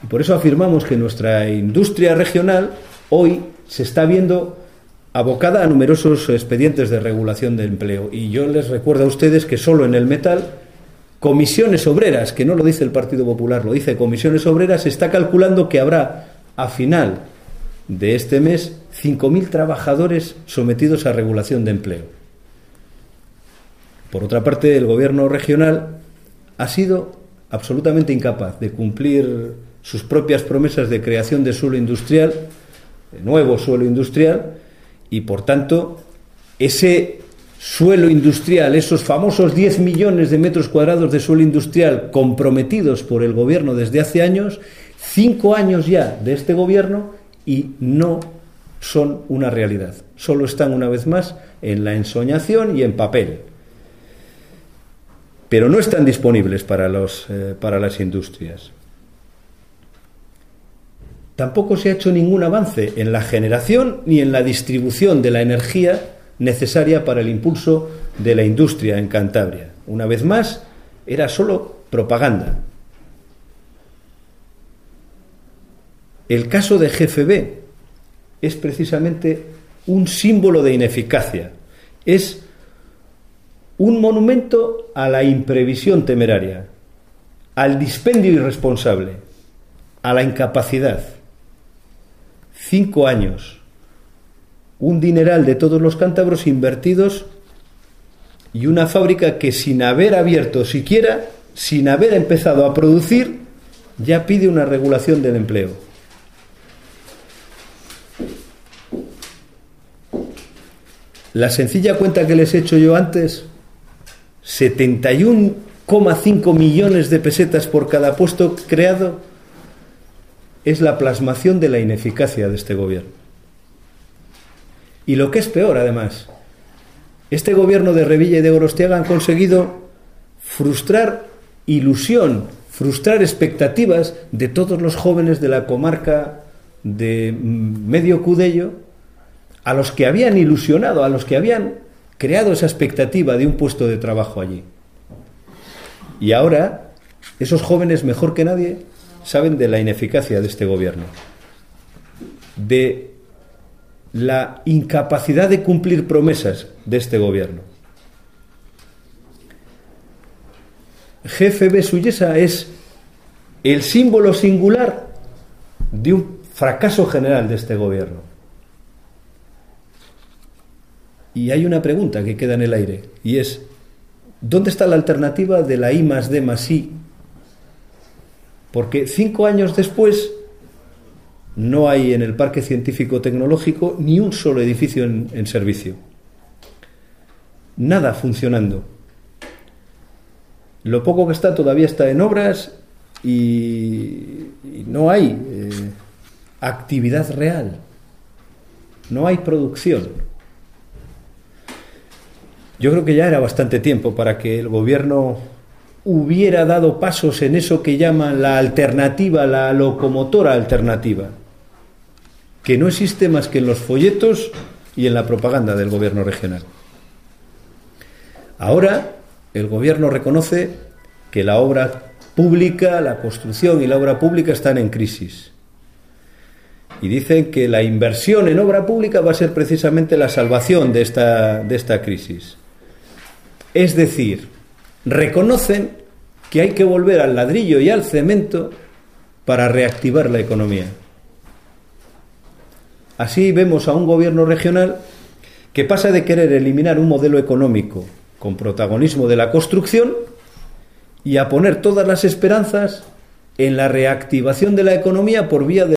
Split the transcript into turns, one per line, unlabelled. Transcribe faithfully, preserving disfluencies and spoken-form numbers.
Y por eso afirmamos que nuestra industria regional hoy se está viendo abocada a numerosos expedientes de regulación de empleo. Y yo les recuerdo a ustedes que solo en el metal, Comisiones Obreras, que no lo dice el Partido Popular, lo dice Comisiones Obreras, se está calculando que habrá a final de este mes cinco mil trabajadores sometidos a regulación de empleo. Por otra parte, el Gobierno regional ha sido absolutamente incapaz de cumplir sus propias promesas de creación de suelo industrial, de nuevo suelo industrial, y por tanto ese suelo industrial, esos famosos diez millones de metros cuadrados de suelo industrial comprometidos por el Gobierno desde hace años, cinco años ya de este Gobierno, y no son una realidad. Solo están una vez más en la ensoñación y en papel. Pero no están disponibles para, los, eh, para las industrias. Tampoco se ha hecho ningún avance en la generación ni en la distribución de la energía necesaria para el impulso de la industria en Cantabria. Una vez más, era solo propaganda. El caso de G F B es precisamente un símbolo de ineficacia. Es un monumento a la imprevisión temeraria, al dispendio irresponsable, a la incapacidad. Cinco años, un dineral de todos los cántabros invertidos y una fábrica que sin haber abierto siquiera, sin haber empezado a producir, ya pide una regulación del empleo. La sencilla cuenta que les he hecho yo antes, setenta y uno coma cinco millones de pesetas por cada puesto creado, es la plasmación de la ineficacia de este gobierno. Y lo que es peor, además, este gobierno de Revilla y de Gorostiaga han conseguido frustrar ilusión, frustrar expectativas de todos los jóvenes de la comarca de Medio Cudello, a los que habían ilusionado, a los que habían creado esa expectativa de un puesto de trabajo allí. Y ahora, esos jóvenes, mejor que nadie, saben de la ineficacia de este gobierno, de la incapacidad de cumplir promesas de este gobierno. G F B Suyesa es el símbolo singular de un fracaso general de este gobierno. Y hay una pregunta que queda en el aire, y es: ¿dónde está la alternativa de la I más D más I? Porque cinco años después no hay en el Parque Científico Tecnológico ni un solo edificio en, en servicio. Nada funcionando. Lo poco que está todavía está en obras y, y no hay eh, actividad real. No hay producción. Yo creo que ya era bastante tiempo para que el gobierno hubiera dado pasos en eso que llaman la alternativa, la locomotora alternativa, que no existe más que en los folletos y en la propaganda del gobierno regional. Ahora el gobierno reconoce que la obra pública, la construcción y la obra pública están en crisis. Y dicen que la inversión en obra pública va a ser precisamente la salvación de esta, de esta crisis. Es decir, reconocen que hay que volver al ladrillo y al cemento para reactivar la economía. Así vemos a un gobierno regional que pasa de querer eliminar un modelo económico con protagonismo de la construcción y a poner todas las esperanzas en la reactivación de la economía por vía de